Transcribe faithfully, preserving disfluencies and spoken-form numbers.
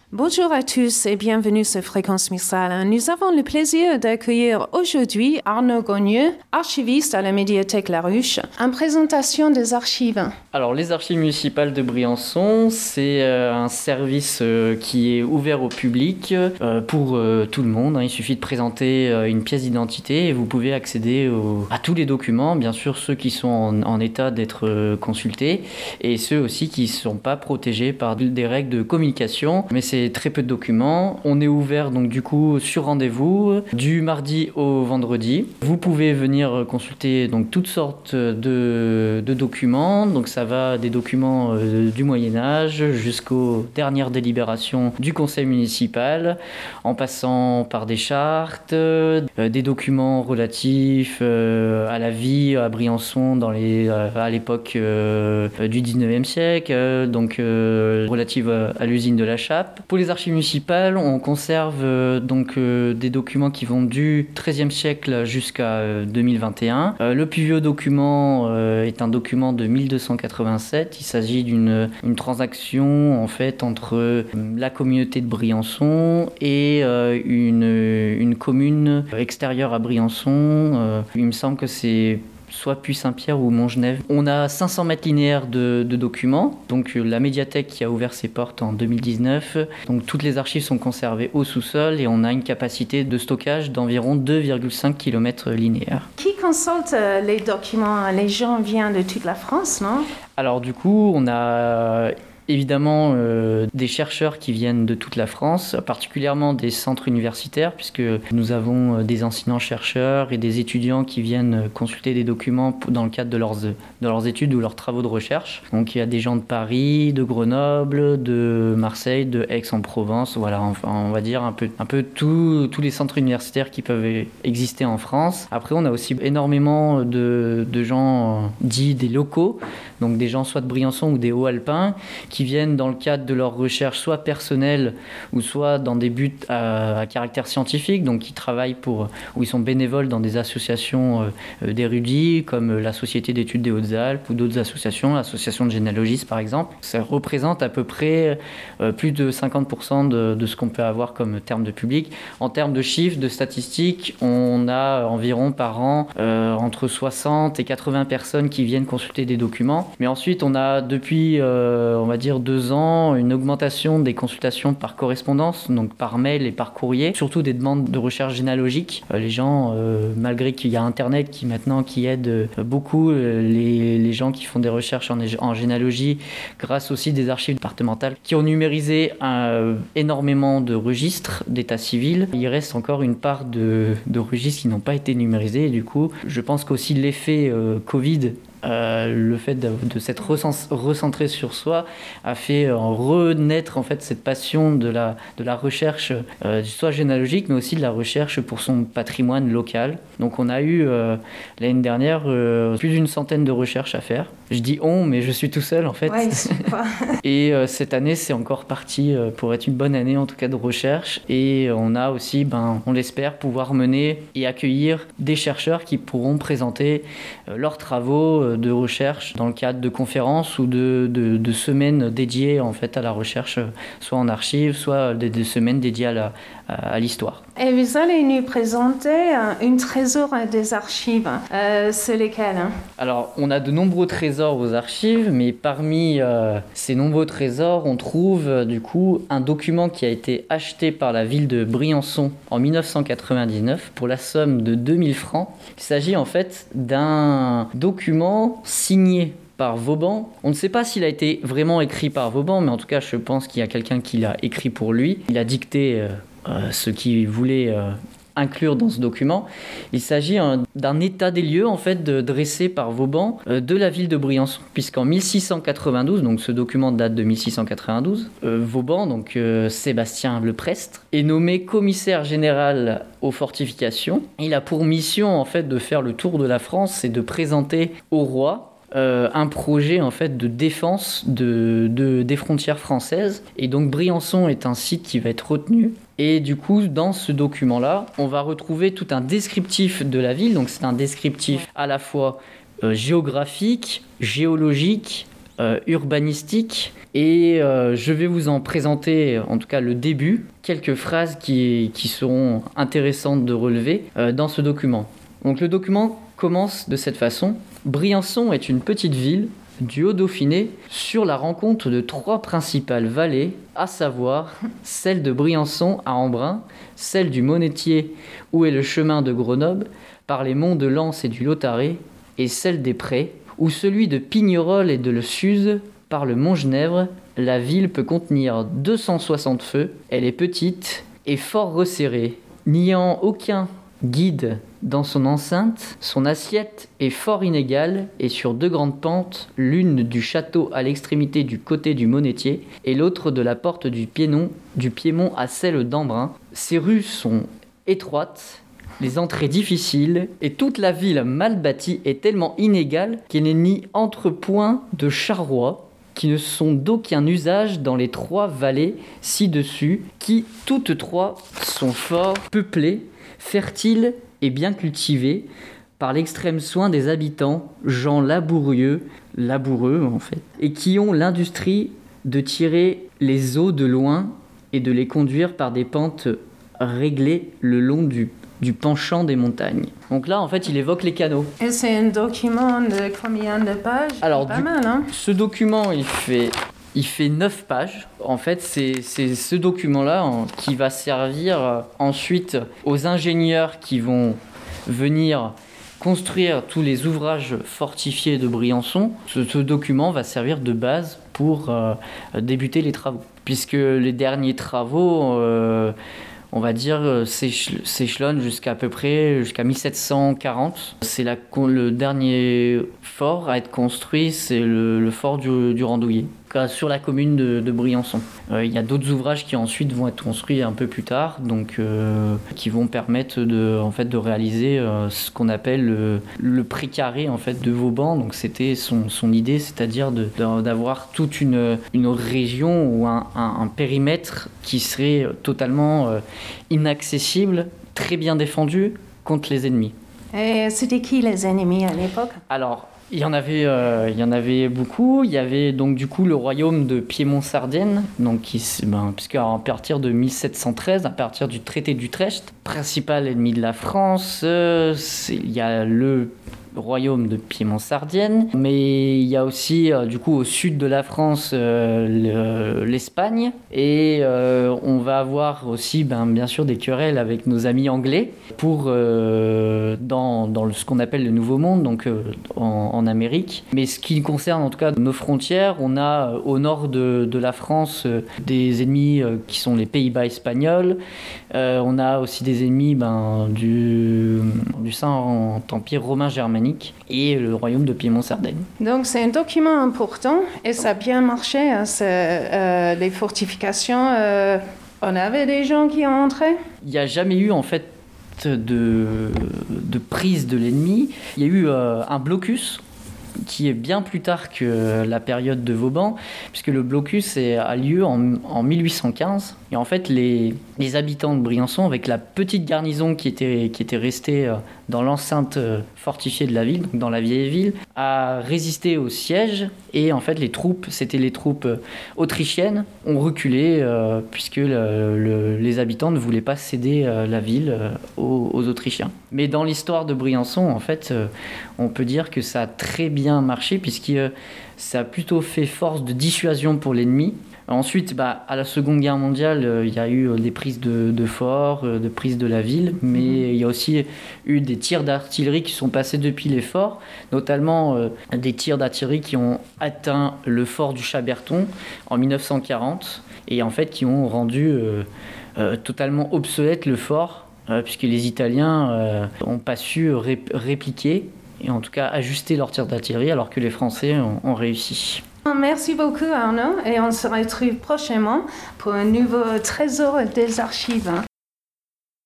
Bonjour à tous et bienvenue sur Fréquence Mistral. Nous avons le plaisir d'accueillir aujourd'hui Arnaud Gogneux, archiviste à la médiathèque La Ruche, en présentation des archives. Alors, les archives municipales de Briançon, c'est euh, un service euh, qui est ouvert au public euh, pour euh, tout le monde. Hein. Il suffit de présenter euh, une pièce d'identité et vous pouvez accéder au, à tous les documents, bien sûr ceux qui sont en, en état d'être euh, consultés et ceux aussi qui ne sont pas protégés par des règles de communication. Mais c'est très peu de documents. On est ouvert donc du coup sur rendez-vous du mardi au vendredi. Vous pouvez venir consulter donc toutes sortes de, de documents. Donc ça va des documents euh, du Moyen-Âge jusqu'aux dernières délibérations du conseil municipal, en passant par des chartes, euh, des documents relatifs euh, à la vie à Briançon dans les, euh, à l'époque euh, du dix-neuvième siècle, euh, donc euh, relative à l'usine de la Chappe. Pour les archives municipales, on conserve euh, donc euh, des documents qui vont du treizième siècle jusqu'à euh, deux mille vingt et un. Euh, le plus vieux document euh, est un document de mille deux cent quatre-vingt-sept. Il s'agit d'une une transaction en fait entre euh, la communauté de Briançon et euh, une, une commune extérieure à Briançon. Euh, il me semble que c'est soit Puy-Saint-Pierre ou Montgenèvre. On a cinq cents mètres linéaires de, de documents. Donc la médiathèque qui a ouvert ses portes en deux mille dix-neuf. Donc toutes les archives sont conservées au sous-sol et on a une capacité de stockage d'environ deux virgule cinq kilomètres linéaires. Qui consulte les documents? Les gens viennent de toute la France, non? Alors du coup, on a évidemment euh, des chercheurs qui viennent de toute la France, particulièrement des centres universitaires, puisque nous avons des enseignants-chercheurs et des étudiants qui viennent consulter des documents dans le cadre de leurs, de leurs études ou leurs travaux de recherche. Donc il y a des gens de Paris, de Grenoble, de Marseille, de Aix-en-Provence, voilà, enfin, on va dire un peu, un peu tout, tous les centres universitaires qui peuvent exister en France. Après, on a aussi énormément de, de gens dits des locaux, donc des gens soit de Briançon ou des Hauts-Alpins, qui viennent dans le cadre de leurs recherches soit personnelles ou soit dans des buts à, à caractère scientifique, donc qui travaillent pour, ou ils sont bénévoles dans des associations euh, d'érudits comme la Société d'études des Hautes-Alpes ou d'autres associations, l'association de généalogistes par exemple. Ça représente à peu près euh, plus de cinquante pour cent de, de ce qu'on peut avoir comme terme de public. En termes de chiffres, de statistiques, on a environ par an euh, entre soixante et quatre-vingts personnes qui viennent consulter des documents. Mais ensuite, on a depuis, euh, on va dire, deux ans, une augmentation des consultations par correspondance, donc par mail et par courrier, surtout des demandes de recherche généalogique. Euh, les gens, euh, malgré qu'il y a Internet qui maintenant qui aide euh, beaucoup euh, les, les gens qui font des recherches en, en généalogie, grâce aussi des archives départementales qui ont numérisé euh, énormément de registres d'état civil. Il reste encore une part de, de registres qui n'ont pas été numérisés et du coup, je pense qu'aussi l'effet euh, Covid, Euh, le fait de, de s'être recentré sur soi a fait euh, renaître en fait cette passion de la, de la recherche euh, soit généalogique mais aussi de la recherche pour son patrimoine local. Donc on a eu euh, l'année dernière euh, plus d'une centaine de recherches à faire. Je dis on mais je suis tout seul en fait. Ouais, et euh, cette année c'est encore parti euh, pour être une bonne année en tout cas de recherche et on a aussi, ben, on l'espère, pouvoir mener et accueillir des chercheurs qui pourront présenter euh, leurs travaux euh, de recherche dans le cadre de conférences ou de, de, de semaines dédiées en fait à la recherche, soit en archives, soit des, des semaines dédiées à, la, à, à l'histoire. Et vous allez nous présenter une trésor des archives. Euh, c'est lesquels hein? Alors, on a de nombreux trésors aux archives, mais parmi euh, ces nombreux trésors, on trouve euh, du coup un document qui a été acheté par la ville de Briançon en dix-neuf cent quatre-vingt-dix-neuf pour la somme de deux mille francs. Il s'agit en fait d'un document signé par Vauban. On ne sait pas s'il a été vraiment écrit par Vauban, mais en tout cas, je pense qu'il y a quelqu'un qui l'a écrit pour lui. Il a dicté euh, euh, ce qu'il voulait euh, inclure dans ce document. Il s'agit hein, d'un état des lieux en fait de, dressé par Vauban euh, de la ville de Briançon, puisqu'en mille six cent quatre-vingt-douze, donc ce document date de mille six cent quatre-vingt-douze, euh, Vauban, donc euh, Sébastien Leprestre, est nommé commissaire général aux fortifications. Il a pour mission en fait de faire le tour de la France et de présenter au roi Euh, un projet en fait de défense de, de, des frontières françaises. Et donc Briançon est un site qui va être retenu. Et du coup, dans ce document-là, on va retrouver tout un descriptif de la ville. Donc c'est un descriptif à la fois euh, géographique, géologique, euh, urbanistique et euh, je vais vous en présenter, en tout cas le début, quelques phrases qui, qui seront intéressantes de relever euh, dans ce document. Donc le document commence de cette façon. Briançon est une petite ville du Haut-Dauphiné sur la rencontre de trois principales vallées, à savoir celle de Briançon à Embrun, celle du Monetier où est le chemin de Grenoble, par les monts de Lens et du Lautaret, et celle des Prés, où celui de Pignerol et de Le Suze, par le mont Genèvre. La ville peut contenir deux cent soixante feux, elle est petite et fort resserrée, n'ayant aucun guide dans son enceinte, son assiette est fort inégale et sur deux grandes pentes, l'une du château à l'extrémité du côté du Monetier et l'autre de la porte du Piémont, du Piémont à celle d'Embrun. Ces rues sont étroites, les entrées difficiles, et toute la ville mal bâtie est tellement inégale qu'elle n'est ni entrepoint de charrois, qui ne sont d'aucun usage dans les trois vallées ci-dessus, qui toutes trois sont fort peuplées, fertiles et bien cultivées, par l'extrême soin des habitants, gens laboureux, laboureux en fait, et qui ont l'industrie de tirer les eaux de loin et de les conduire par des pentes réglées le long du du penchant des montagnes. Donc là, en fait, il évoque les canaux. Et c'est un document de combien de pages? Alors, pas du, mal, hein? Ce document, il fait, il fait neuf pages. En fait, c'est, c'est ce document-là hein, qui va servir euh, ensuite aux ingénieurs qui vont venir construire tous les ouvrages fortifiés de Briançon. Ce, ce document va servir de base pour euh, débuter les travaux. Puisque les derniers travaux... Euh, on va dire, s'échelonne jusqu'à à peu près jusqu'à mille sept cent quarante. C'est la, le dernier fort à être construit, c'est le, le fort du, du Randouillet, sur la commune de, de Briançon. Euh, il y a d'autres ouvrages qui ensuite vont être construits un peu plus tard, donc euh, qui vont permettre de, en fait, de réaliser euh, ce qu'on appelle le, le précaré en fait de Vauban. Donc c'était son, son idée, c'est-à-dire de, de, d'avoir toute une, une région ou un, un, un périmètre qui serait totalement euh, inaccessible, très bien défendu contre les ennemis. Et c'était qui les ennemis à l'époque? Alors, il y en avait, euh, il y en avait beaucoup. Il y avait donc du coup le royaume de Piémont-Sardaigne, donc qui, ben, puisque à partir de mille sept cent treize, à partir du traité d'Utrecht, principal ennemi de la France, euh, il y a le royaume de Piémont-Sardaigne, mais il y a aussi euh, du coup au sud de la France euh, le, l'Espagne, et euh, on va avoir aussi ben, bien sûr des querelles avec nos amis anglais pour euh, dans, dans ce qu'on appelle le Nouveau Monde, donc euh, en, en Amérique. Mais ce qui concerne en tout cas nos frontières, on a euh, au nord de, de la France euh, des ennemis euh, qui sont les Pays-Bas espagnols. Euh, on a aussi des ennemis ben, du, du Saint-Empire romain germanique et le royaume de Piémont-Sardaigne. Donc c'est un document important et ça a bien marché, hein, c'est, euh, les fortifications. Euh, on avait des gens qui ont entré? Il n'y a jamais eu en fait de, de prise de l'ennemi. Il y a eu euh, un blocus qui est bien plus tard que la période de Vauban, puisque le blocus est, a lieu en, en mille huit cent quinze. Et en fait, les, les habitants de Briançon, avec la petite garnison qui était, qui était restée dans l'enceinte fortifiée de la ville, donc dans la vieille ville, a résisté au siège. Et en fait, les troupes, c'était les troupes autrichiennes, ont reculé, euh, puisque le, le, les habitants ne voulaient pas céder euh, la ville euh, aux, aux Autrichiens. Mais dans l'histoire de Briançon, en fait, euh, on peut dire que ça a très bien marché, puisque euh, ça a plutôt fait force de dissuasion pour l'ennemi. Ensuite, bah, à la Seconde Guerre mondiale, euh, il y a eu euh, des prises de, de forts, euh, de prises de la ville, mais mmh. il y a aussi eu des tirs d'artillerie qui sont passés depuis les forts, notamment euh, des tirs d'artillerie qui ont atteint le fort du Chaberton en mille neuf cent quarante, et en fait qui ont rendu euh, euh, totalement obsolète le fort, euh, puisque les Italiens n'ont euh, pas su ré- répliquer, et en tout cas ajuster leurs tirs d'artillerie, alors que les Français ont, ont réussi. Merci beaucoup Arnaud et on se retrouve prochainement pour un nouveau trésor des archives.